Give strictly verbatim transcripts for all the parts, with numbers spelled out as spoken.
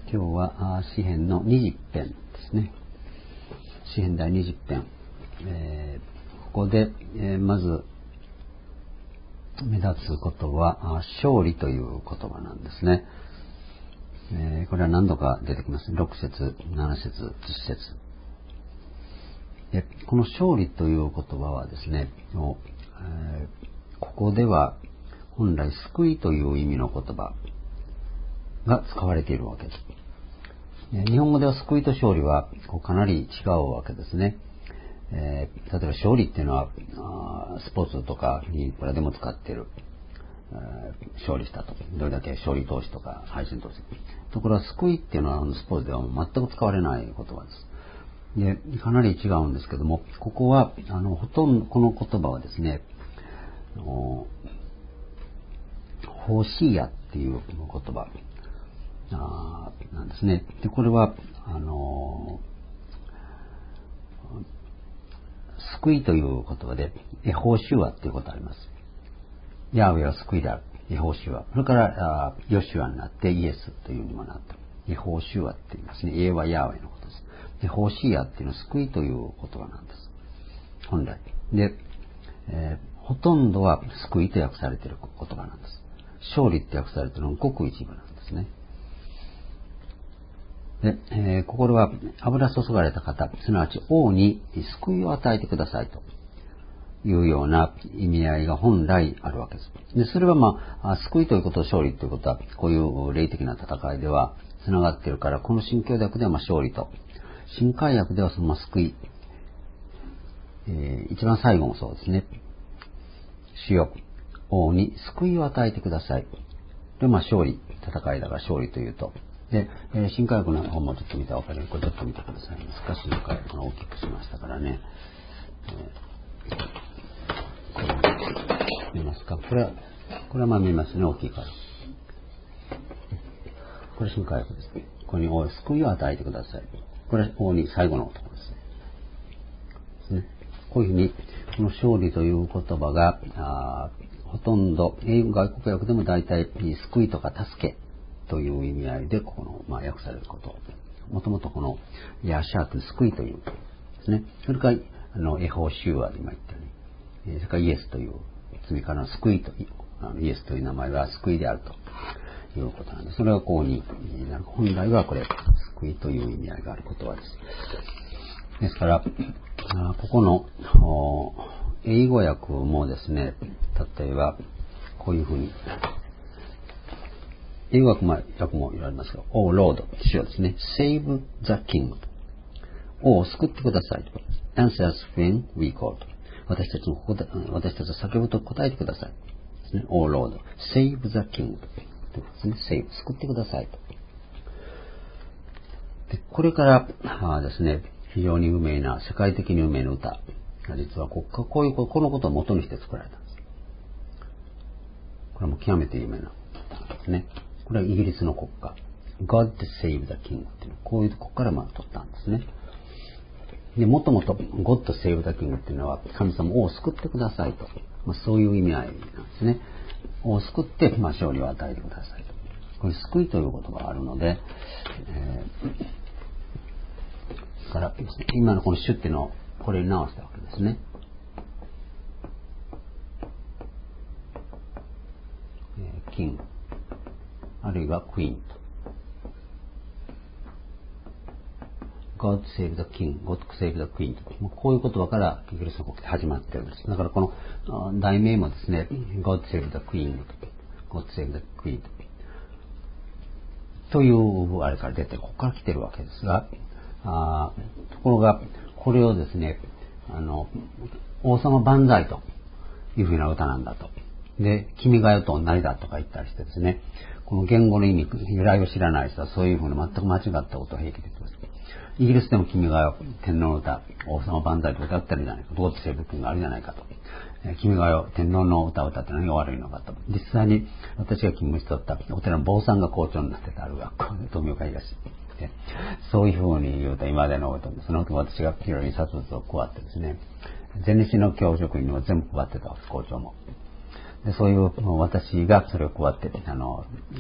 今日は詩編のにじゅっ編ですね。詩編第にじゅっ編、えー、ここで、えー、まず目立つことは勝利という言葉なんですね。えー、これは何度か出てきます。ろく節、なな節、じゅっ節で、この勝利という言葉はですね、えー、ここでは本来救いという意味の言葉が使われているわけです。日本語では救いと勝利はかなり違うわけですね。えー、例えば勝利っていうのはスポーツとかにいくらでも使っている、えー、勝利したと、どれだけ勝利投資とか配信投資。ところが救いっていうのはスポーツでは全く使われない言葉です。で、かなり違うんですけども、ここはあのほとんどこの言葉はですね、ホーシーヤっていう言葉あなんですね。で、これはあの救いという言葉でエホーシュアっていうことがあります。ヤーウェは救いである。エホーシュア。それからヨシュアになってイエスというにもなった。エホーシュアって言いますね。エはヤーウェのことです。エホーシーアっていうのは救いという言葉なんです。本来。で、えー、ほとんどは救いと訳されている言葉なんです。勝利って訳されているのはごく一部なんですね。で、えー、ここでは油注がれた方、すなわち王に救いを与えてくださいというような意味合いが本来あるわけです。で、それはまあ、救いということと勝利ということは、こういう霊的な戦いでは繋がっているから、この新教訳ではまあ勝利と、新海訳ではその救い、えー、一番最後もそうですね。主よ、王に救いを与えてください。で、まあ勝利、戦いだから勝利というと、で、えー、新科学の本もちょっと見たら分かるように、これちょっと見てください。難しいのか、大きくしましたからね。えー、これ見ますか。これは、これはまあ見ますね、大きいから。これ新科学ですね。ここに王、救いを与えてください。これは王に最後の男ですね。ですね。こういうふうに、この勝利という言葉が、あほとんど、英語外国訳でも大体、救いとか助け、という意味合いでこの、まあ、訳されること。もともとこのヤシャーという救いというですね。それからあのエホーシュアで今言ったように、それからイエスという罪からの救いというあのイエスという名前は救いであるということなんです。それがこうになる。本来はこれ救いという意味合いがある言葉です。ですからここの英語訳もですね、例えばこういうふうに英語訳も言われますが、Oh Lord、主よですね、Save the King。王を救ってくださいと。Answer us when we call。私たちのここで、私たちが叫ぶと答えてください。ですね、Oh Lord、Save the King。ですね、Save、救ってくださいと。で、これからあですね、非常に有名な、世界的に有名な歌が実はこういう、このことを元にして作られたんです。これも極めて有名な歌ですね。これはイギリスの国歌。God Save the King っていう、こういうとこからまあ取ったんですね。で、もともと God Save the King っていうのは神様を救ってくださいと。まあ、そういう意味合いなんですね。を救って、まあ、勝利を与えてくださいと。これ救いという言葉があるので、えー、から今のこの主っていうのをこれに直したわけですね。えー、キング。あるいはクイーンと。God save the king, God save the queen と。こういう言葉からイギリスの国って始まってるんです。だからこの題名もですね、God save the queen と。God save the queen と。というあれから出て、ここから来てるわけですが、あところが、これをですね、あの、王様万歳というふうな歌なんだと。で、君が代と同じだとか言ったりしてですね、この言語の意味、由来を知らない人はそういうふうな全く間違ったことを平気で言ってます。イギリスでも君が代、天皇の歌、王様万歳と歌ってるじゃないか、どうってセーブ君があるじゃないかと。君が代、天皇の歌を歌って何が悪いのかと。実際に私が勤務しておったお寺の坊さんが校長になってたある学校で、富岡東で、そういうふうに言うと今までのことで、その後私がいろいろ印刷物を配ってですね、前日の教職員にも全部配ってたわけです、校長も。で、そういう私がそれを配って、あの、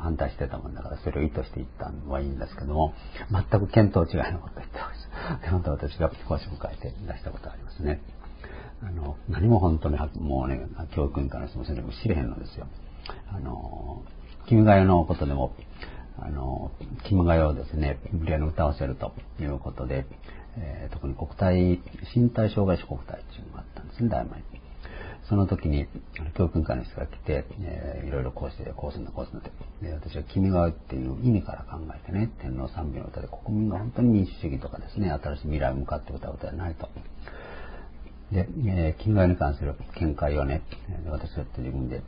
反対してたもんだから、それを意図して言ったのはいいんですけども、全く見当違いのことを言ってました。で、本当私が講師を書いて出したことがありますね。あの、何も本当に、もうね、教訓からしてもそれも知れへんのですよ。あの、君が代のことでも、あの、君が代をですね、無理やり歌わせるということで、えー、特に国体、身体障害者国体っていうのがあったんですね、大前に。その時に、教訓会の人が来て、えー、いろいろこうして、こうするんだ、こうするんだって。で、私は君が代っていう意味から考えてね、天皇賛美の歌で国民が本当に民主主義とかですね、新しい未来に向かって歌う歌じゃないと。で、えー、君が代に関する見解をね、私だって自分で言って、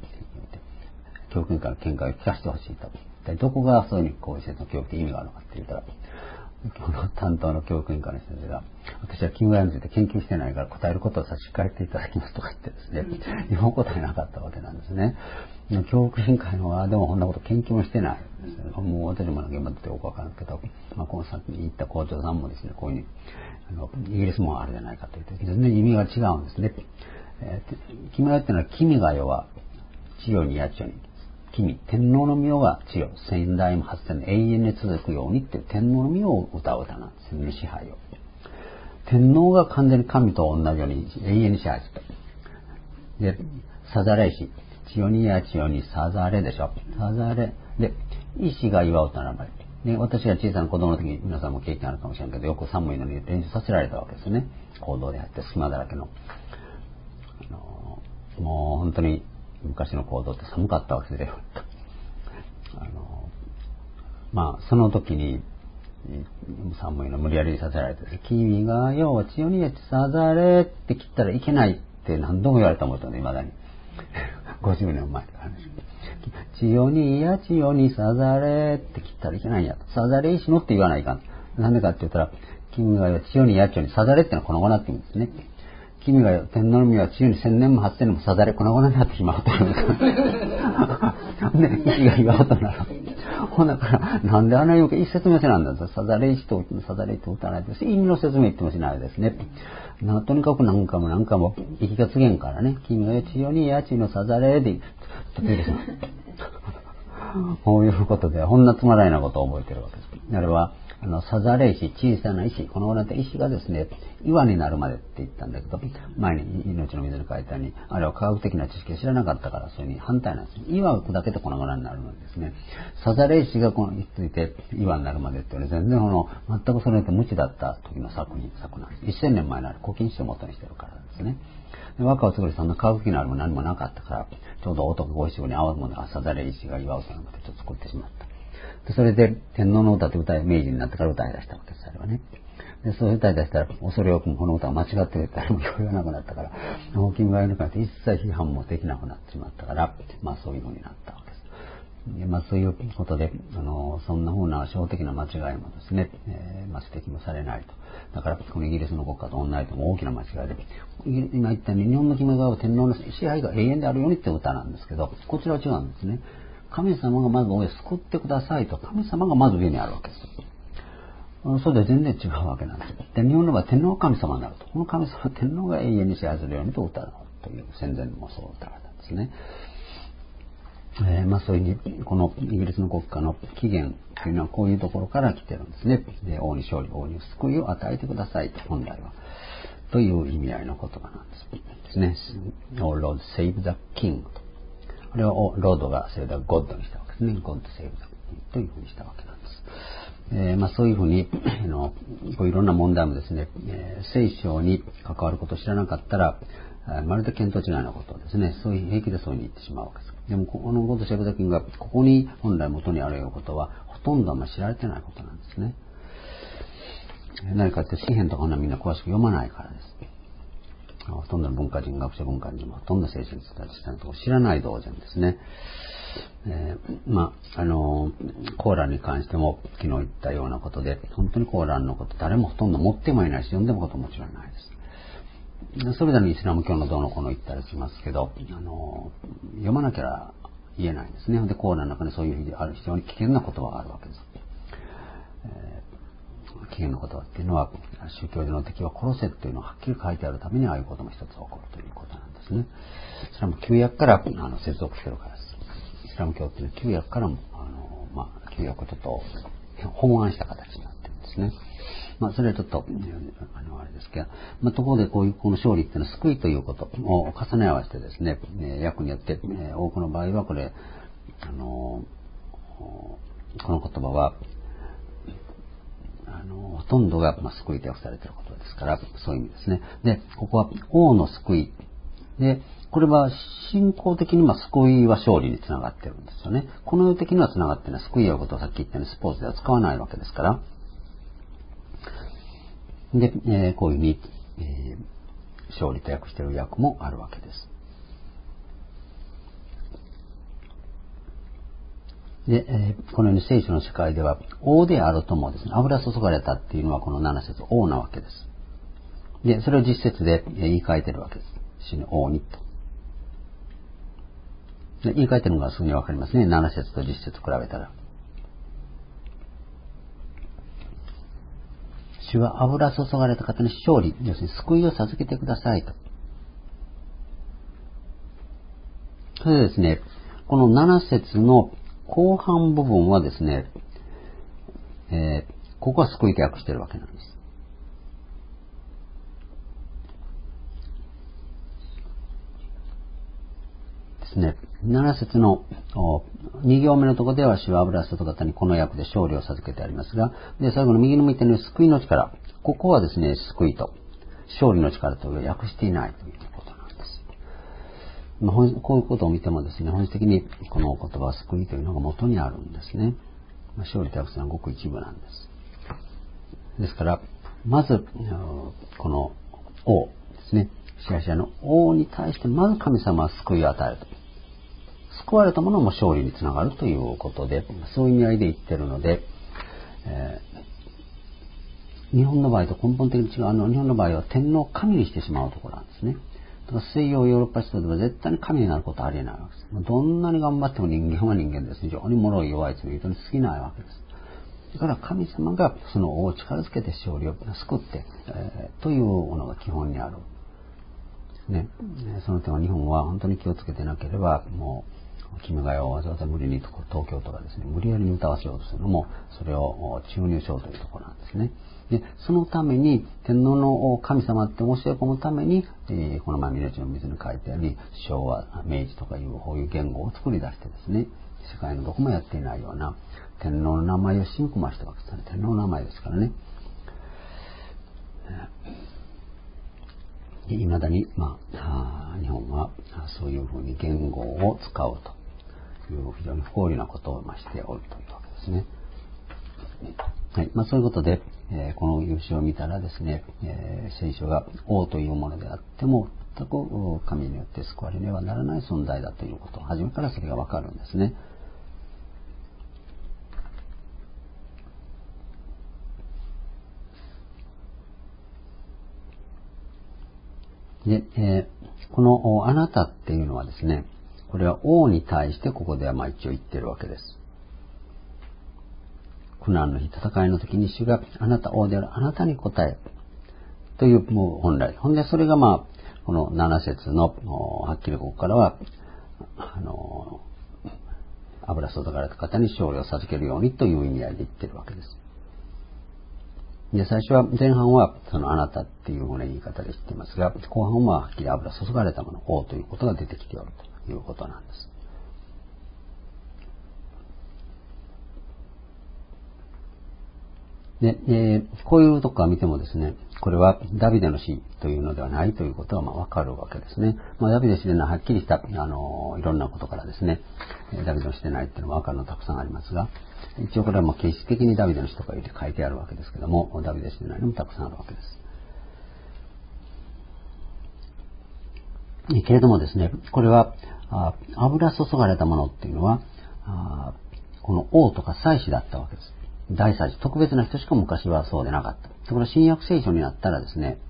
教訓会の見解を聞かせてほしいと。で、どこがそういうこういう説の教訓意味があるのかって言ったら、この担当の教訓会の先生が、私は君が代について研究してないから答えることを差し控えていただきますとか言ってですね、日本答えなかったわけなんですね。教訓会の側でもこんなこと研究もしてないんですよ。もう私も現場でよくわからんけど、まあ、この先に言った校長さんもですね、こういうふうに、あの、イギリスもあるじゃないかと言って、全然意味が違うんですね。えー、君が代ってのは、君が代は、千代に八千代に。君、天皇の御代が千代、先代も八千年永遠に続くようにっていう天皇の御代を歌う歌なんですよね、支配を。天皇が完全に神と同じように永遠に支配する。で、さざれ石。千代に八千代にさざれでしょ。さざれ。で、石が祝うとならばい。で、私が小さな子供の時に皆さんも経験あるかもしれんけど、よく寒いのに練習させられたわけですよね。行動であって隙間だらけの。あのー、もう本当に昔の行動って寒かったわけですよ。あのー、まあ、その時に、寒いの無理やりさせられて、君が代は千代に八さざれって切ったらいけないって何度も言われたもんとね、未だに。ごじゅうねんまえの話。千代に八千代にさざれって切ったらいけないんやと。さざれ石のって言わないかん。なんでかって言ったら、君が代は千代に八千代にさざれってのはこの後なって言うんですね。君が代、天皇の御は千代に千年も八千年もさざれ、この後になってしまうという。で、石が祝うとなる。ほんだから、なんであんなに一説明せなんだと。さざれ石とさざれ石と打たないと。意味の説明言ってもしないですね。なとにかく何回も何回も、息がつげんからね。君が代千代に八千のさざれで、とてですね。こういうことで、こんなつまらないなことを覚えてるわけです。あれは、あの、さざれ石、小さな石、このぐらいの石がですね、岩になるまでって言ったんだけど、前に命の水に書いたように、あれは科学的な知識を知らなかったから、それに反対なんです。岩を砕けてこのぐらいになるのですね。さざれ石がこの、ついて岩になるまでっていうのは、全然この、全くそれって無知だった時の作品、作なんです。一千年前のあれ、古今史を元にしてるからですね。で若を作るそんな科学的なあれも何もなかったから、ちょうど男五七五に合うものがさざれ石が岩をそのまでちょっと作ってしまった。でそれで天皇の歌って歌い、明治になってから歌い出したわけです、あれはね。で、そういう歌い出したら、恐れ多くもこの歌が間違ってる誰も言わなくなったから、君が代に関して一切批判もできなくなってしまったから、まあそういう風になったわけです。でまあそういうことで、あの、そんな風な小的な間違いもですね、えー、まあ指摘もされないと。だから、このイギリスの国家と同じとも大きな間違いで、今言ったように日本の君が代は天皇の支配が永遠であるようにって歌なんですけど、こちらは違うんですね。神様がまず上救ってくださいと、神様がまず上にあるわけです。それで全然違うわけなんですよ。で、日本の場合天皇が神様になると。この神様は天皇が永遠に支配するようにと歌うという戦前もそう歌われたんですね。えー、まあそういう、このイギリスの国家の起源というのはこういうところから来てるんですね。で、王に勝利、王に救いを与えてくださいと、本来は。という意味合いの言葉なんですね。Oh Lord, save the king と。これをロードがセーブだゴッドにしたわけですね。ゴッドセーブだというふうにしたわけなんです。えー、まあそういうふうにあのこういろんな問題もですね、えー、聖書に関わることを知らなかったら、まるで見当違いなことをですね、そういう平気でそういうふうに言ってしまうわけです。でもこのゴッドセーブだキングがここに本来元にあるようなことはほとんどあんま知られてないことなんですね。何かって詩篇とかはみんな詳しく読まないからです。ほとんどの文化人、学者文化人もほとんど聖書に伝えてしたと知らない同然ですね。えー、まあ、あのー、コーランに関しても昨日言ったようなことで、本当にコーランのこと誰もほとんど持ってもいないし、読んでもこともちろんないです。それぞれにイスラム教のどうのこうの言ったりしますけど、あのー、読まなきゃ言えないんですね。で、コーランの中にそういうある非常に危険な言葉があるわけです。えー危険な言葉っていうのは宗教上の敵は殺せっていうのをはっきり書いてあるためにああいうことも一つ起こるということなんですね。それはもう旧約からあの接続してるからです。イスラム教っていうのは旧約からもあの旧約とと本案した形になってるんですね。まあ、それはちょっと、あの、あれですけど、まあ、ところでこういう、この勝利っていうのは救いということを重ね合わせてですね、訳によって、多くの場合はこれ、あの、この言葉は、あの、ほとんどが、まあ、救いと訳されていることですから、そういう意味ですね。で、ここは王の救い。で、これは信仰的に、まあ、救いは勝利につながってるんですよね。この世的にはつながってない。救いやことをさっき言ったようにスポーツでは使わないわけですから。で、えー、こういうふうに、えー、勝利と訳している訳もあるわけです。で、えー、このように聖書の世界では、王であるともですね、油注がれたっていうのはこのなな節、王なわけです。で、それを実節で言い換えてるわけです。死に王にと。で言い換えてるのがすぐにわかりますね。なな節と実節比べたら。主は油注がれた方に勝利、要するに救いを授けてくださいと。それでですね、このなな節の後半部分はですね、えー、ここは救いと訳しているわけなんです。ですね、なな節のに行目のところでは主は油注がれた方にこの訳で勝利を授けてありますが、で、最後の右の見ての救いの力、ここはですね、救いと勝利の力と訳していないということなんです。まあ、こういうことを見てもですね、本質的にこの言葉は救いというのが元にあるんですね。まあ、勝利と訳すのはごく一部なんです。ですから、まず、この王ですね、支配者の王に対してまず神様は救いを与えると。救われたものも勝利につながるということで、そういう意味合いで言っているので、えー、日本の場合と根本的に違う。あの、日本の場合は天皇を神にしてしまうところなんですね。だから西洋ヨーロッパ人では絶対に神になることはありえないわけです。どんなに頑張っても人間は人間です。非常に脆い弱い罪人に過ぎないわけです。だから神様がその王を力づけて勝利を救って、えー、というものが基本にある。ね、その点は日本は本当に気をつけてなければ、もう君が代をわざわざ無理に東京とかですね、無理やりに歌わせようとするのも、それを注入しようというところなんですね。で、そのために、天皇の神様って教え込むために、えー、この前、命の水に書いてあり、昭和、明治とかいう、こういう言語を作り出してですね、世界のどこもやっていないような、天皇の名前を信仰ましたわけですね。天皇の名前ですからね。いまだに、まあ、日本はそういうふうに言語を使うという非常に不幸利なことをしておるというわけですね。はい。まあ、そういうことで、えー、この優勝を見たらですね、えー、聖書が王というものであっても、全く神によって救われねばならない存在だということ、初めからそれがわかるんですね。で、えー、このあなたっていうのはですね、これは王に対してここではまあ一応言ってるわけです。苦難の日、戦いの時に主があなた王であるあなたに答えというもう本来。ほんでそれがまあこのなな節のはっきりここからはあの油注がれた方に勝利を授けるようにという意味合いで言ってるわけです。で、最初は、前半は、そのあなたっていうような言い方で言っていますが、後半ははっきり油注がれたもの、王ということが出てきておるということなんです。で、えー、こういうとこから見てもですね、これはダビデの死というのではないということがまあわかるわけですね。まあ、ダビデの死というのははっきりした、あの、いろんなことからですね、ダビデの死でないっていうのがわかるのたくさんありますが、一応これはもう形式的にダビデの死とか言って書いてあるわけですけども、ダビデの死でないのもたくさんあるわけです。けれどもですね、これは、あ油注がれたものっていうのは、あこの王とか祭司だったわけです。大祭司、特別な人しか昔はそうでなかった。ところが新約聖書になったらですね、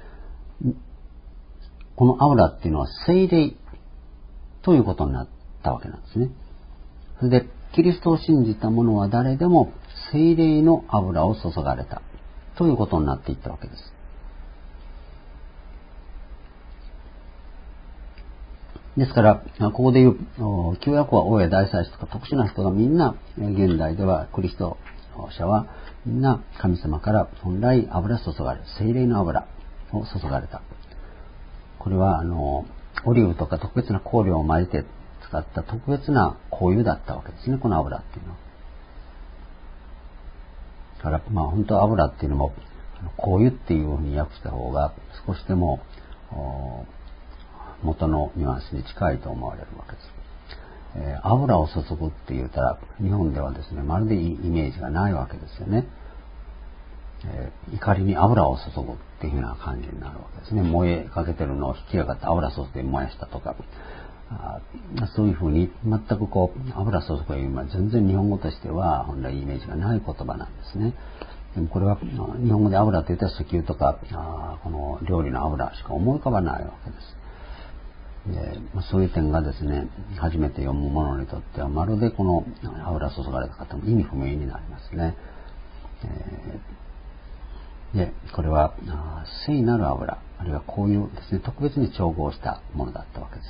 この油っていうのは聖霊ということになったわけなんですね。それで、キリストを信じた者は誰でも聖霊の油を注がれたということになっていったわけです。 ですから、ここでいう、旧約は王や大祭司とか特殊な人がみんな、現代ではクリスト者はみんな神様から本来油注がれる、聖霊の油を注がれた。これは、あの、オリーブとか特別な香料を混ぜて使った特別な香油だったわけですね、この油っていうのは。だから、まあ本当は油っていうのも、香油っていうふうに訳した方が少しでも、元のニュアンスに近いと思われるわけです。えー、油を注ぐって言ったら日本ではですね、まるでイメージがないわけですよね。えー、怒りに油を注ぐっていうような感じになるわけですね。燃えかけてるのを引き上がって油注いで燃やしたとか、あそういうふうに全くこう油注ぐよりも全然日本語としては本来イメージがない言葉なんですね。でもこれは日本語で油と言ったら石油とかあこの料理の油しか思い浮かばないわけです。でそういう点がですね、初めて読む者にとってはまるでこの油注がれた方も意味不明になりますね。えー、でこれは聖なる油、あるいはこういうですね、特別に調合したものだったわけです。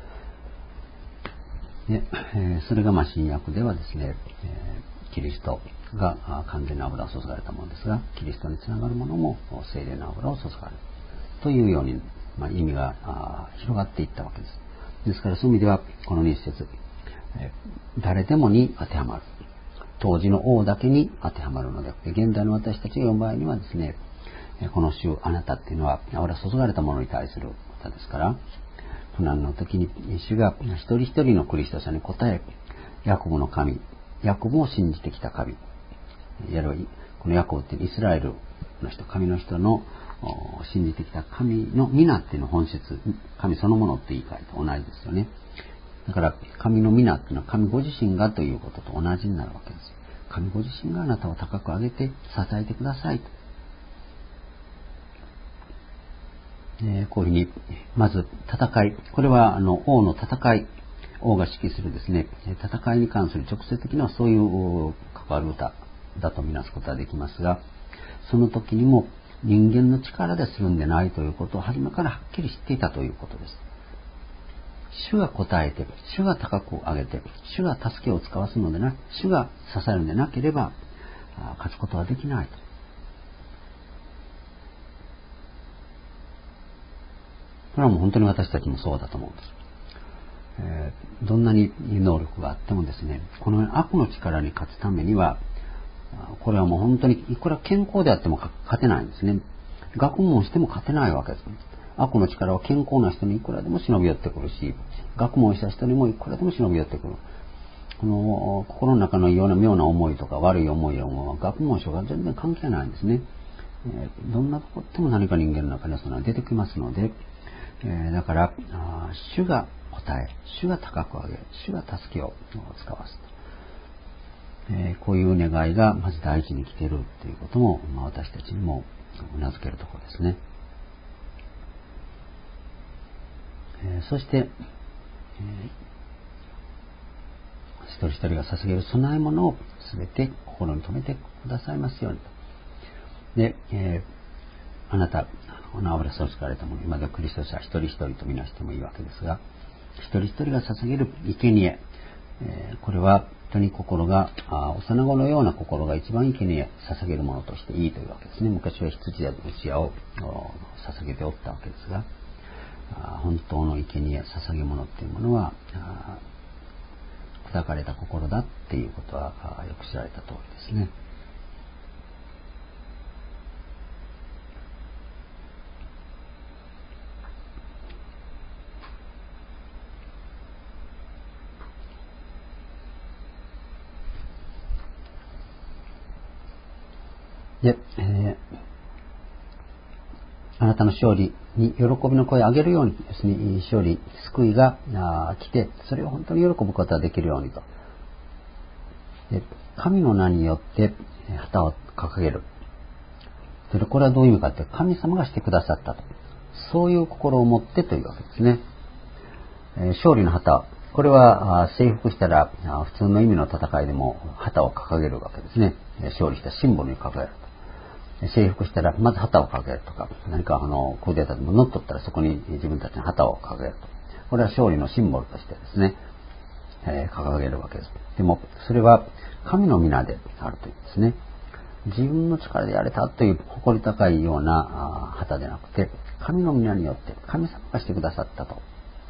でえー、それがまあ新約ではですね、えー、キリストが完全な油を注がれたものですが、キリストにつながるものも聖霊の油を注がれるというように、まあ、意味が広がっていったわけです。ですからそういう意味ではこのに節、えー、誰でもに当てはまる、当時の王だけに当てはまるので、現代の私たちが読む場合にはですね、この主あなたっていうのは油注がれたものに対する歌ですから、苦難の時に主が一人一人のクリスト者に答え、ヤコブの神、ヤコブを信じてきた神、いわゆるこのヤコブってイスラエルの人、神の人の信じてきた神の皆っていうの本質、神そのものって言い換えと同じですよね。だから神の皆っていうのは神ご自身がということと同じになるわけです。神ご自身があなたを高く上げて支えてくださいと。えー、こういうふうにまず戦い、これはあの王の戦い、王が指揮するですね、戦いに関する直接的なそういう関わる歌だとみなすことはできますが、その時にも人間の力でするんでないということを初めからはっきり知っていたということです。主が答えて、主が高く上げて、主が助けを使わすのでなく、主が支えるのでなければ勝つことはできないと。これはもう本当に私たちもそうだと思うんです。えー、どんなに能力があってもですね、この悪の力に勝つためには、これはもう本当にいくら健康であっても勝てないんですね。学問しても勝てないわけです。悪の力は健康な人にいくらでも忍び寄ってくるし、学問した人にもいくらでも忍び寄ってくる。この心の中のような妙な思いとか悪い思いは学問書が全然関係ないんですね。えー、どんなとこっても何か人間の中にはその出てきますので、えー、だから主が答え、主が高く上げ、主が助けを使わすと、えー、こういう願いがまず第一に来ているということも、まあ、私たちにもうなずけるところですね。えー、そして、えー、一人一人が捧げる供え物をすべて心に留めてくださいますようにと。で、えー、あなたこの油注がれたもの、今ではクリスト者一人一人とみなしてもいいわけですが、一人一人が捧げる生贄、えー、これは本当に心が幼子のような心が一番生贄捧げるものとしていいというわけですね。昔は羊や牛やを捧げておったわけですが、本当の生贄捧げ物っていうものは砕かれた心だっていうことはよく知られた通りですね。で、えー、あなたの勝利に喜びの声を上げるようにですね、勝利、救いが来て、それを本当に喜ぶことができるようにと。で、神の名によって旗を掲げる。で、これはどういう意味かって、神様がしてくださったと。そういう心を持ってというわけですね。えー、勝利の旗、これは征服したら普通の意味の戦いでも旗を掲げるわけですね。勝利したシンボルに掲げると。征服したらまず旗を掲げるとか、何かあのクーデターでも乗っ取ったらそこに自分たちの旗を掲げると。 これは勝利のシンボルとしてですね、えー、掲げるわけです。でも、それは神の皆であるというですね。自分の力でやれたという誇り高いような旗でなくて、神の皆によって神様がしてくださったと。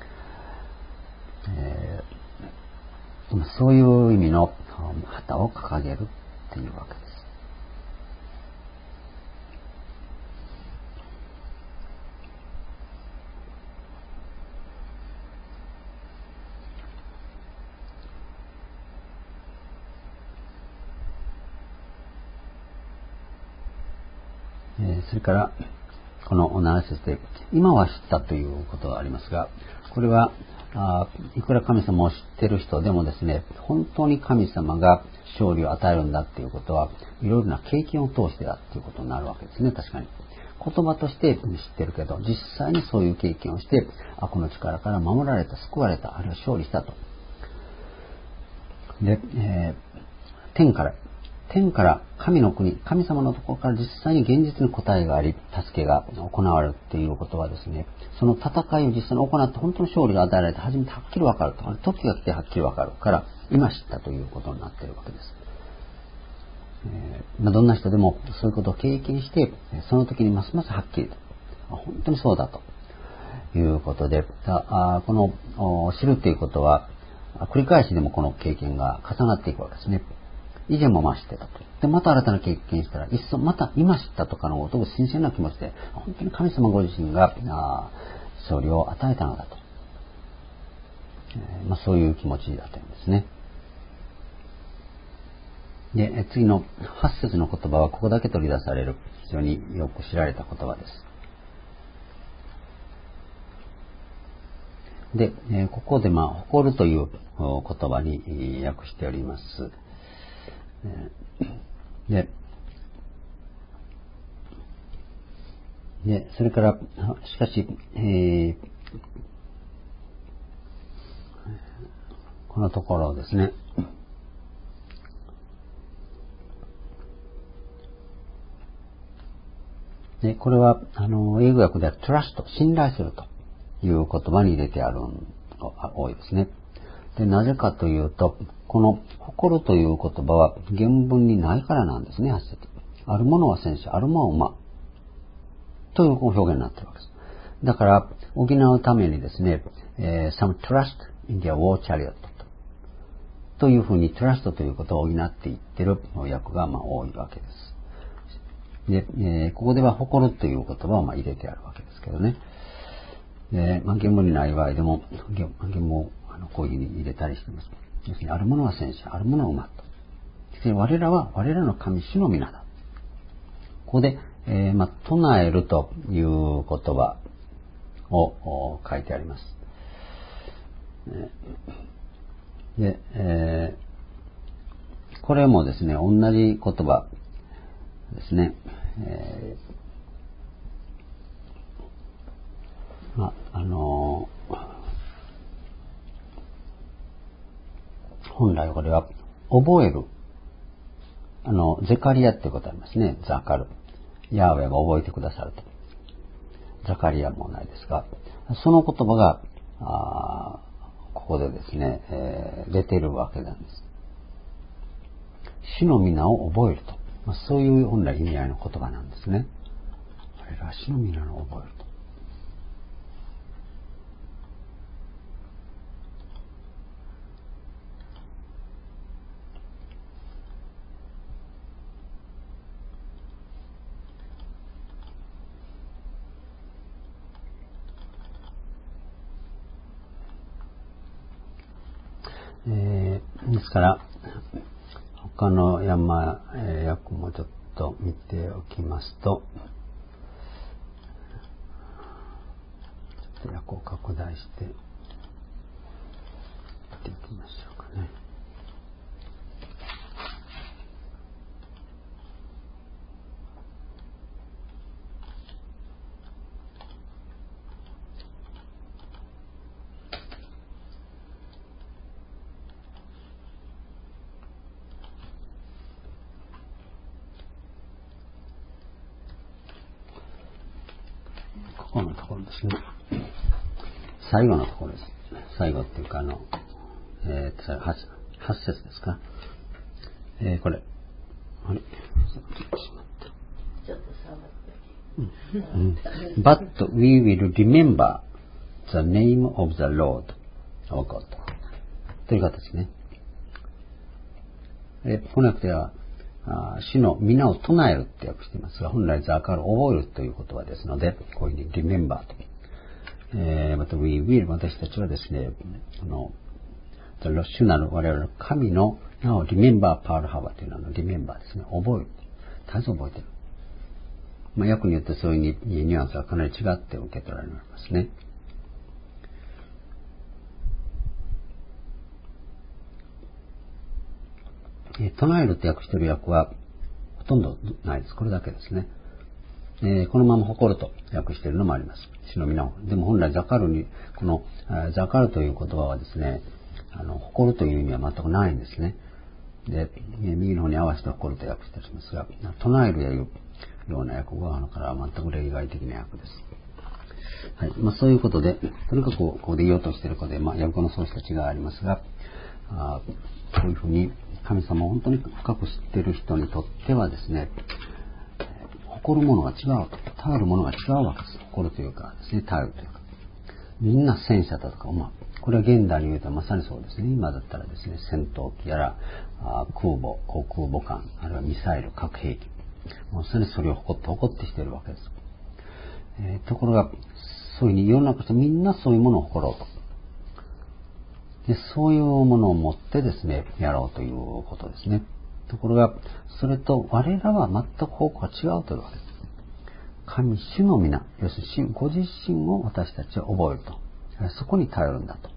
えー、そういう意味の旗を掲げるっていうわけです。それから、このなな節で、今は知ったということがありますが、これは、あいくら神様を知っている人でもですね、本当に神様が勝利を与えるんだっていうことは、いろいろな経験を通してだっていうことになるわけですね、確かに。言葉として知ってるけど、実際にそういう経験をして、あ、この力から守られた、救われた、あるいは勝利したと。で、えー、天から、天から神の国、神様のところから実際に現実に答えがあり、助けが行われるっていうことはですね、その戦いを実際に行って本当に勝利が与えられて初めてはっきりわかると。時が来てはっきりわかるから、今知ったということになっているわけです。えーまあ、どんな人でもそういうことを経験して、その時にますますはっきりと、本当にそうだということで、あこの知るということは、繰り返しでもこの経験が重なっていくわけですね。以前も増してたと。で、また新たな経験したら、一層また今知ったとかのごとく新鮮な気持ちで、本当に神様ご自身が勝利を与えたのだと。えーまあ、そういう気持ちだというんですね。で、次のはち節の言葉はここだけ取り出される、非常によく知られた言葉です。で、えー、ここで、まあ、誇るという言葉に訳しております。で、でそれから、しかし、えー、このところですね、でこれは、あの、英語訳では trust、信頼するという言葉に入れてあるのが多いですね。で、なぜかというと、この誇るという言葉は原文にないからなんですね、はち節。あるものは戦車、あるものは馬。という表現になっているわけです。だから、補うためにですね、えー、some trust in their war chariot というふうに trust ということを補っていっている訳がまあ多いわけです。で、えー、ここでは誇るという言葉をまあ入れてあるわけですけどね。で、まあ、原文にない場合でも、原文をあのこういうふうに入れたりしています。要するに、あるものは戦車、あるものは馬と。我らは我らの神主の皆だ。ここで、えーまあ、唱えるという言葉を書いてあります。で、えー、これもですね、同じ言葉ですね。えー、まあ、あのー、本来これは覚える。あの、ゼカリアっていうことありますね。ザカル。ヤーウェが覚えてくださると。ザカリアもないですが、その言葉が、あここでですね、えー、出ているわけなんです。主の皆を覚えると。まあ、そういう本来意味合いの言葉なんですね。あれら主の皆を覚えると。えー、ですから、他の山、えー、訳もちょっと見ておきますと、ちょっと訳を拡大して見ていきましょうかね。ここのところですね。 最後のところです。最後っていうか、あの、えー、はち節ですか。えー、これ。あれちょっと触って。But we will remember the name of the Lord our God. という形ですね。えー、翻訳では、主の皆を唱えるって訳していますが、本来ザカルを覚えるという言葉ですので、こういうふうに remember と。えー、また we will 私たちはですね、この主なる我々の神の名を remember パールハバというのは remember ですね。覚える。絶えず覚えている。まあ、訳によってそういうニュアンスがかなり違って受け取られますね。えー、唱えると訳している訳はほとんどないです。これだけですね。えー、このまま誇ると訳しているのもあります。主の皆を。でも本来ザカルに、このザカルという言葉はですね、あの、誇るという意味は全くないんですね。で、右の方に合わせて誇ると訳していますが、唱えるというような訳語からは全く例外的な訳です。はい。まあそういうことで、とにかくここで言おうとしていることで、まあ訳語のそうした違いがありますが、あこういうふうに神様を本当に深く知っている人にとってはですね、誇るものが違う、頼るものが違うわけです。誇るというかですね、頼るというか。みんな戦車だとか、まあ、これは現代に言うとまさにそうですね。今だったらですね、戦闘機やら、あ空母、航空母艦、あるいはミサイル、核兵器。もうすでにそれを誇って誇ってしているわけです。えー、ところが、そういうふうに世の中の人みんなそういうものを誇ろうと。で、そういうものを持ってですね、やろうということですね。ところが、それと我らは全く方向が違うというわけです。神主の皆、要するに主ご自身を私たちは覚えると。そこに頼るんだと。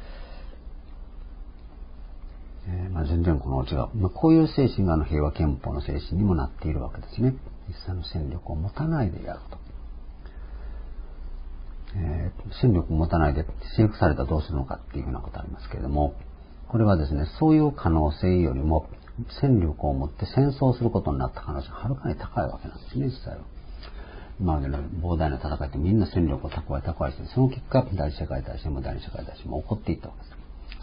えーまあ、全然この違う。まあ、こういう精神があの平和憲法の精神にもなっているわけですね。実際の戦力を持たないでやると。えー、戦力を持たないで征服されたらどうするのかっていうふうなことありますけれども、これはですね、そういう可能性よりも戦力を持って戦争することになった可能性がはるかに高いわけなんですね、実際は。今までの膨大な戦いってみんな戦力を蓄え蓄えして、その結果、第一次世界大戦も第二次世界大戦も起こっていったわけです。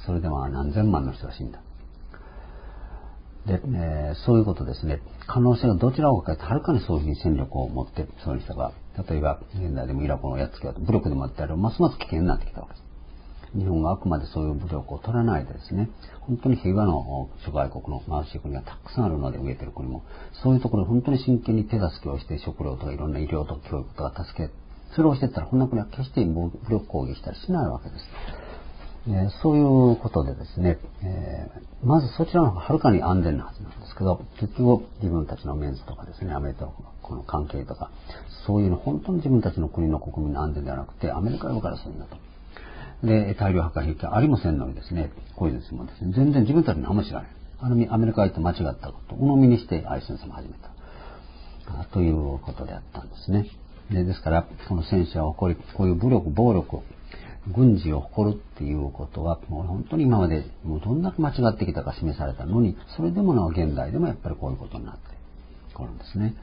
それでは何千万の人が死んだ。で、えー、そういうことですね。可能性がどちらをかけてはるかにそういうふうに戦力を持って、そういう人が、例えば現代でもイラクをやっつけようと、武力でもやってやる、ますます危険になってきたわけです。日本があくまでそういう武力を取らないでですね、本当に平和の諸外国の貧しい国がたくさんあるので、飢えてる国も、そういうところで本当に真剣に手助けをして食料とかいろんな医療とか教育とか助け、それをしていったら、こんな国は決して武力攻撃したりしないわけです。えー、そういうことでですね、えー、まずそちらの方がはるかに安全なはずなんですけど、結局自分たちのメンツとかですね、アメリカとこの関係とか、そういうの本当に自分たちの国の国民の安全ではなくて、アメリカがからするんだと。で、大量破壊兵器ありもせんのにですね、こういうですもですね、全然自分たちに何も知らない。あのアメリカが言って間違ったことを鵜呑みにして愛戦争も始めた。ということであったんですね。で、ですから、この戦車を誇り、こういう武力、暴力、軍事を誇るっていうことは、もう本当に今までもうどんだけ間違ってきたか示されたのに、それでもなお現代でもやっぱりこういうことになってくるんですね。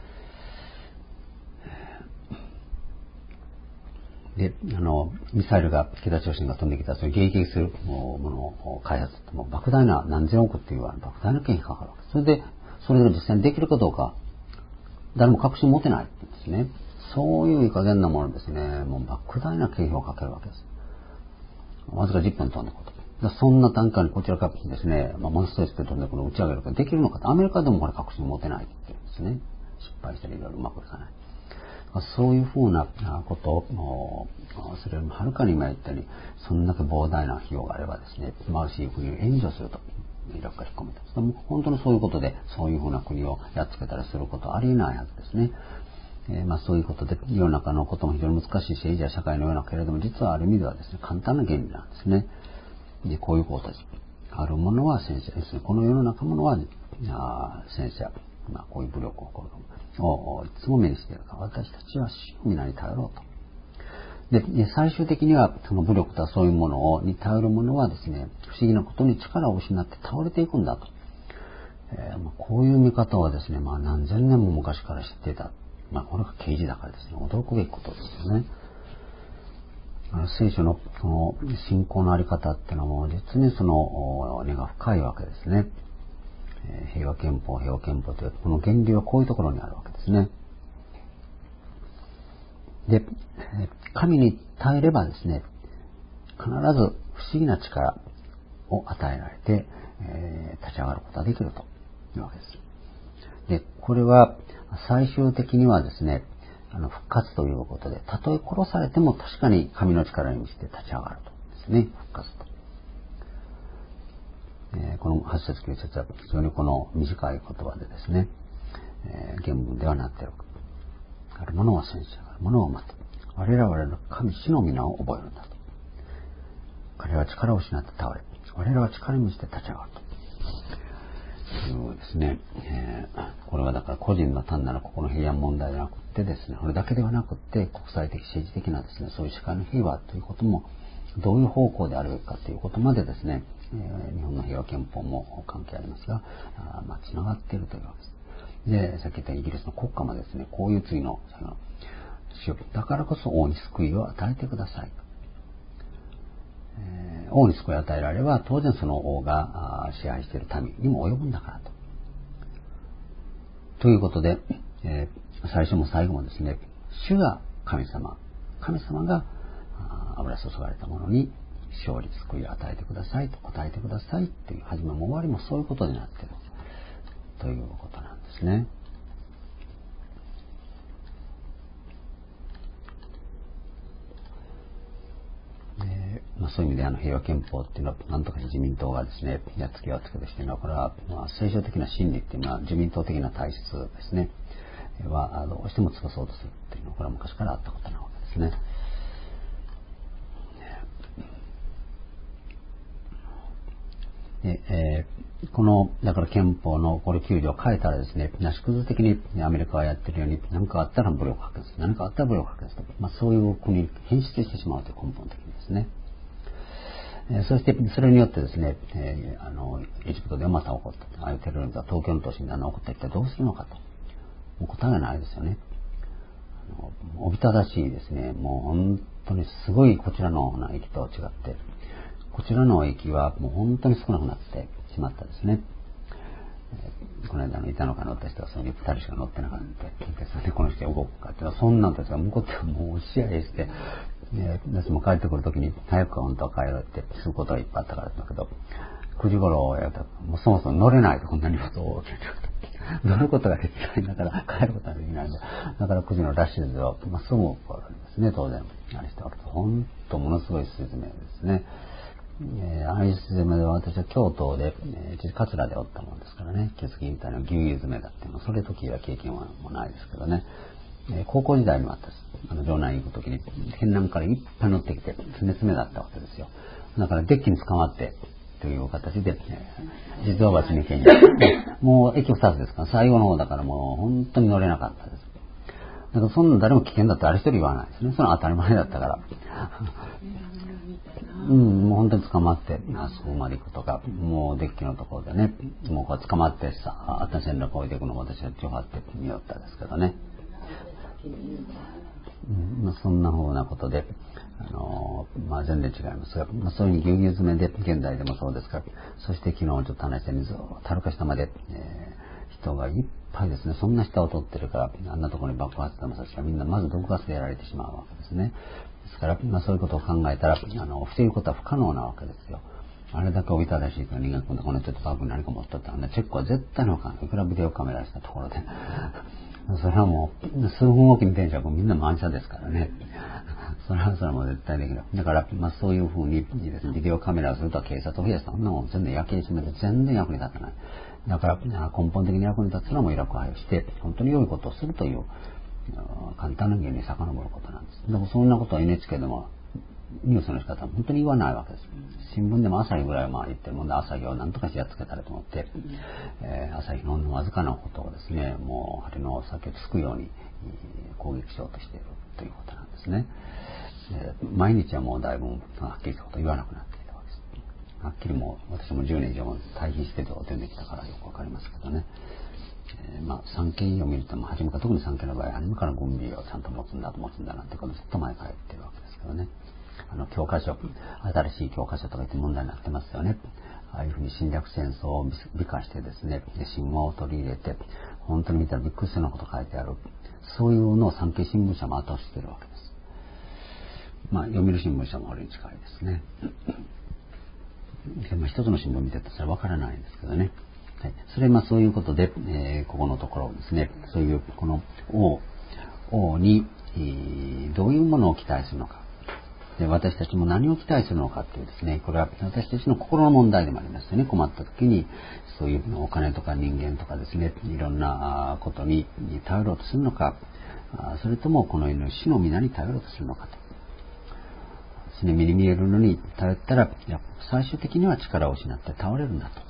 で、あの、ミサイルが、北朝鮮が飛んできた、それを迎撃するものを開発って、もう莫大な何千億っていう莫大な経費がかかるわけです。それで、それが実際にできるかどうか、誰も確信持てないってですね。そういういい加減なものですね。もう莫大な経費をかけるわけです。わずかじゅっぷん飛んだこと。そんな段階にこちらからですね、まあ、モンストレスで飛んでこの打ち上げることができるのかと、アメリカでもこれ確信持てないって言うんですね。失敗したりいろいろうまくいかない。そういうふうなことを、それよりもはるかに今言ったように、そんだけ膨大な費用があればですね、貧しい国を援助すると、イラクが引っ込めた。本当にそういうことで、そういうふうな国をやっつけたりすることはありえないはずですね。えー、まあそういうことで、世の中のことも非常に難しいし、政治や社会のようなけれども、実はある意味ではですね、簡単な原理なんですね。で、こういうことです。あるものは戦車ですね。この世の中ものは戦車。まあこういう武力をこうをいつも目にしているから、私たちは主の皆に頼ろうと。で、最終的にはその武力とはそういうものをに頼るものはですね、不思議なことに力を失って倒れていくんだと。えーまあ、こういう見方はですね、まあ何千年も昔から知っていた。まあこれが刑事だからですね、驚くべきことですよね。 あの聖書のその信仰のあり方っていうのも実にその根が深いわけですね。えー、平和憲法、平和憲法というこの原理はこういうところにあるわけですね。で、神に耐えればですね、必ず不思議な力を与えられて、えー、立ち上がることができるというわけです。で、これは最終的にはですね、あの復活ということで、たとえ殺されても確かに神の力に満ちて立ち上がるとですね、復活と。えー、このはち節きゅう節は非常にこの短い言葉でですね、えー、原文ではなっている。ある者は戦士、ある者は待て。我々は神主の皆を覚えるんだと。彼は力を失って倒れ、我々は力に満ちて立ち上がると。いうですね、えー、これはだから個人の単なるここの平安問題ではなくてですね、これだけではなくて国際的政治的なですね、そういう社会の平和ということもどういう方向であるべきかということまでですね、えー、日本の平和憲法も関係ありますが、あまあつながっているというわけです。で、さっき言ったイギリスの国家もですね、こういう次の、主だからこそ王に救いを与えてください。えー、王に救いを与えられれば、当然その王が支配している民にも及ぶんだからと。ということで、えー、最初も最後もですね、主が神様、神様が油注がれたものに勝利、救いを与えてくださいと答えてくださいという始めも終わりもそういうことになっているということなんですね。でまあ、そういう意味であの平和憲法っていうのはなんとか自民党がですねやっつけやっつけとしているのはこれは、まあ、聖書的な真理っていうのは自民党的な体質ですねはどうしても潰そうとするっていうのはこれは昔からあったことなわけですね。でえー、このだから憲法のこれきゅう条を変えたらですね、なし崩し的にアメリカがやってるように何かあったら武力発見する、何かあったら武力発見する、まあ、そういう国に変質してしまうという根本的にですね。えー、そしてそれによってですね、えー、あのエジプトでまた起こった、ああいうテロリズムが東京の都心で起こった一体どうするのかと、もう答えがないですよね。あのおびただしいですね、もう本当にすごいこちらの駅と違って。こちらの駅はもう本当に少なくなってしまったですね。えー、この間の板の間乗った人はそれにふたりしか乗ってなかった。それでこの人が動くかっていうのはそんなんたちが向こうってもう試合して、えー、私も帰ってくるときに早く本当は帰るってすることがいっぱいあったからだけど、くじ頃やったらもうそもそも乗れないとこんなにことを乗ることができないんだから帰ることができないんだ。だからくじのラッシュでは、まあ、すぐ起こるんですね、当然。あれしておると本当ものすごい説明ですね。えー、ああいう詰めでは私は京都で、えー、桂でおったもんですからね、血気引退の牛油詰めだっていうのは、それ時は経験はもうないですけどね、えー、高校時代にもあったです。あの、城南行く時に、県南からいっぱい乗ってきて、詰め詰めだったわけですよ。だからデッキに捕まって、という形で、えー、実は町に県に、もう駅ふたつですから、最後の方だからもう本当に乗れなかったです。だからそんな誰も危険だってあれ一人言わないですね。それは当たり前だったから。うん、もう本当に捕まって、あそこまで行くとか、もうデッキのところでね、もうこう捕まってさ、あった線路を越えていくのを私はちょはって見よったですけどね。うん、まあ、そんなふうなことで、あのー、まあ全然違いますが、まあ、そういうぎゅうぎゅう詰めで、現代でもそうですから、そして昨日ちょっと話したようにずっとはるか下まで、えー、人がいっぱいですね、そんな下を取ってるから、あんなところに爆発玉差しがみんなまず毒ガスでやられてしまうわけですね。ですから、まあ、そういうことを考えたら、あの、防ぐことは不可能なわけですよ。あれだけおびただしいから人間こんなこのちょっとバッグに何か持っとったらね、チェックは絶対のかん。いくらビデオカメラしたところで。それはもう、数分おきに電車はみんな満車ですからね。それはそれはもう絶対できない。だから、まあそういうふうにですね、ビデオカメラをすると警察を増やしたそんなもん全然焼け石めて全然役に立たない。だから、根本的に役に立つのはもうイラクを配して、本当に良いことをするという、簡単な原理に遡ることなんです。でもそんなことは エヌエイチケー でもニュースの仕方は本当に言わないわけです。新聞でも朝日ぐらいは言ってるもんで、朝日を何とかしてやっつけたらと思って、えー、朝日のわずかなことをですね、もう針の先をつくように攻撃しようとしているということなんですね。えー、毎日はもうだいぶはっきりしたこと言わなくなっているわけです。はっきりもう私もじゅうねん以上対比して出てきたからよくわかりますけどね。えー、まあ産経を見るとも初めから特に産経の場合初めから軍備をちゃんと持つんだと持つんだなんてことずっと前から言ってるわけですけどね。 あの教科書、新しい教科書とか言って問題になってますよね。ああいうふうに侵略戦争を美化してですね、神話を取り入れて、本当に見たらびっくりするようなこと書いてある。そういうのを産経新聞社も後押ししているわけです。まあ、読売新聞社もこれに近いですね。でまあ、一つの新聞を見てたらわからないんですけどね。はい、それまあそういうことで、えー、ここのところですね、そういうこの王、王に、えー、どういうものを期待するのか。で私たちも何を期待するのかっていうですね、これは私たちの心の問題でもありますよね。困った時にそういうお金とか人間とかですね、いろんなことに頼ろうとするのか、それともこの世の死の皆に頼ろうとするのかと。ですね、目に見えるのに頼ったら最終的には力を失って倒れるんだと。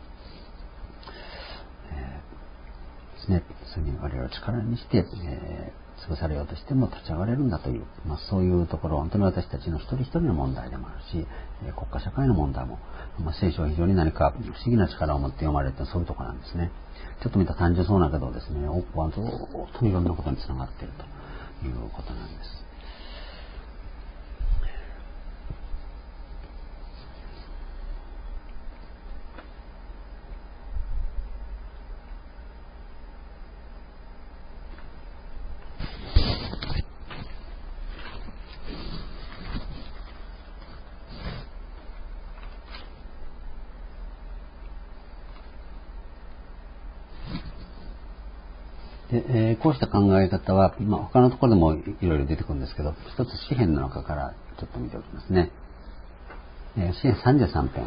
えー、ですね、それに我々を力にして、えー潰されようとしても立ち上がれるんだという、まあ、そういうところ、本当に私たちの一人一人の問題でもあるし、国家社会の問題も、まあ、聖書は非常に何か不思議な力を持って読まれてそういうところなんですね。ちょっと見たら単純そうなけどですね、多くは本当にいろんなことにつながっているということなんです。でえー、こうした考え方は、まあ、他のところでもいろいろ出てくるんですけど、一つ詩篇の中からちょっと見ておきますね。えー、詩篇さんじゅうさん編。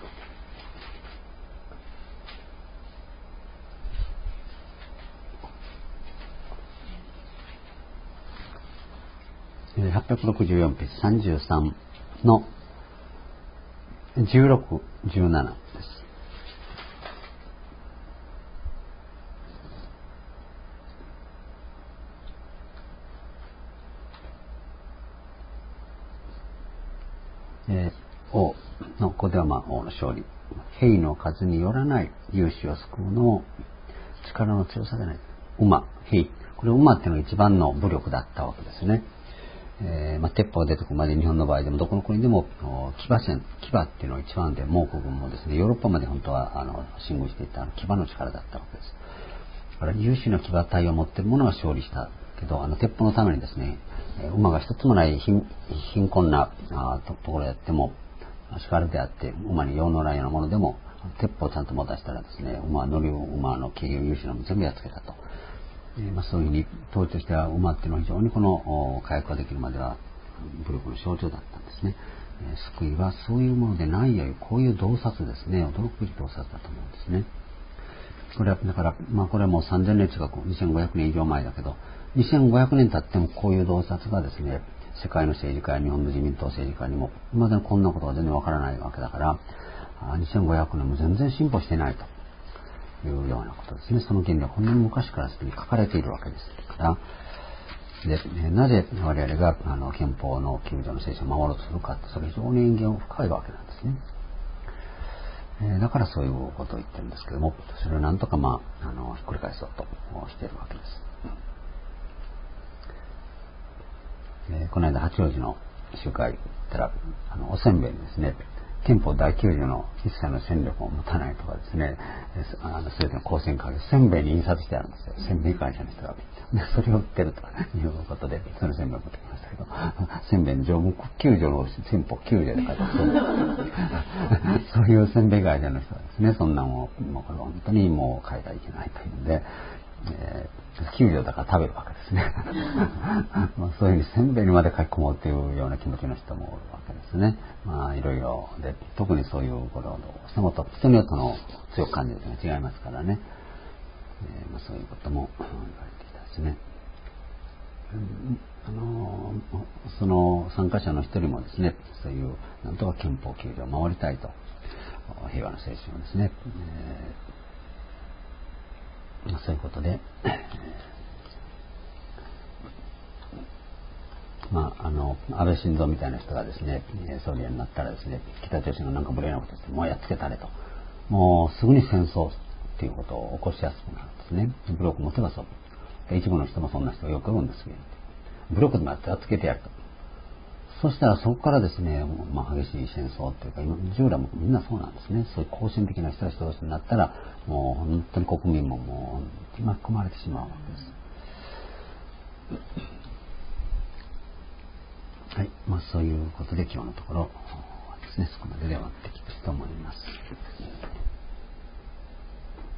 はっぴゃくろくじゅうよんページさんじゅうさんのじゅうろく、じゅうななです。えー、王の、ここではまあ王の勝利。兵の数によらない勇士を救うのも力の強さでない。馬、兵。これ馬っていうのが一番の武力だったわけですね。えーまあ、鉄砲が出てくるまで日本の場合でもどこの国でも騎馬戦、騎馬っていうのが一番で、蒙古軍もですね、ヨーロッパまで本当はあの進軍していった騎馬の力だったわけです。だから優秀な騎馬隊を持っている者は勝利したけど、あの鉄砲のためにですね、馬が一つもない貧困なところであっても、しかるであって馬に用のないようなものでも鉄砲をちゃんと持たせたらですね、馬乗り馬の軽優秀なも全部やっつけたと。えーまあ、そういうふうに当時としては馬っていうのは非常にこの火薬ができるまでは武力の象徴だったんですね。えー、救いはそういうものでないよりこういう洞察ですね、驚くべき洞察だと思うんですね。これはだから、まあ、これはもうさんぜんねん近くにせんごひゃくねん以上前だけど、にせんごひゃくねん経ってもこういう洞察がですね、世界の政治家や日本の自民党政治家にもまだこんなことが全然わからないわけだから、にせんごひゃくねんも全然進歩してないというようなことですね。その原理はこんなに昔からすでに書かれているわけですから、でなぜ我々があの憲法のきゅう条の聖書を守ろうとするかって、それ非常に縁起が深いわけなんですね。えー、だからそういうことを言ってるんですけども、それをなんとかまあ、あのひっくり返そうとしているわけです。えー、この間八王子の集会行ったら、あのおせんべいにですね、憲法だいきゅう条の一切の戦力を持たないとかですね、あの全ての公選会をせんべいに印刷してあるんですよ。せんべい会社の人が。でそれを売ってるということで、そのせんべいを持ってきましたけど、せんべいの条文きゅう条の憲法きゅう条で書いてある。そういうせんべい会社の人はですね、そんなもん、もうこれ本当にもう書いてはいけないというんで、えー、きゅう条だから食べるわけですね。まあそういうふうにせんべいにまで書き込もうというような気持ちの人もおるわけですね。まあいろいろで、特にそういうことをどうしてもと人によっての強く感じるというのが違いますからね。えーまあ、そういうことも言われてきたですね。あのその参加者の一人もですね、そういうなんとか憲法きゅう条を守りたいと、平和の精神をですね、えー、そういうことで、まあ、あの安倍晋三みたいな人がですね総理になったらですね、北朝鮮がなんか無礼なことしてもうやっつけたれと、もうすぐに戦争っていうことを起こしやすくなるんですね。武力持てばそう。一部の人もそんな人がよく言うんですけど、武力でもやってやっつけてやると、 そしたらそこからですね、まあ、激しい戦争っていうか、今従来もみんなそうなんですね。そういう好戦的な人たち同士になったら、もう本当に国民ももう巻き込まれてしまうわけです。はい、まあそういうことで今日のところですね、そこまでで終わっていきたいと思います。